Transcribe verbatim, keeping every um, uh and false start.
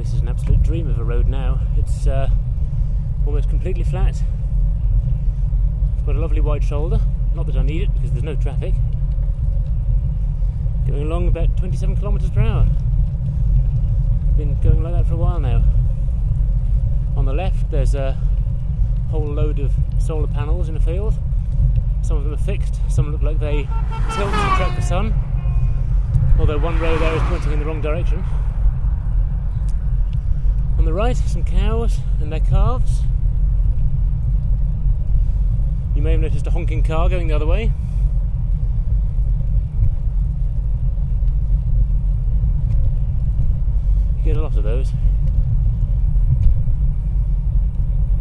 This is an absolute dream of a road now. It's uh, almost completely flat. It's got a lovely wide shoulder. Not that I need it because there's no traffic. Going along about twenty-seven kilometres per hour. Been going like that for a while now. On the left there's a whole load of solar panels in a field. Some of them are fixed, some look like they tilt to attract the sun, although one row there is pointing in the wrong direction. On the right, some cows and their calves. You may have noticed a honking car going the other way. You get a lot of those.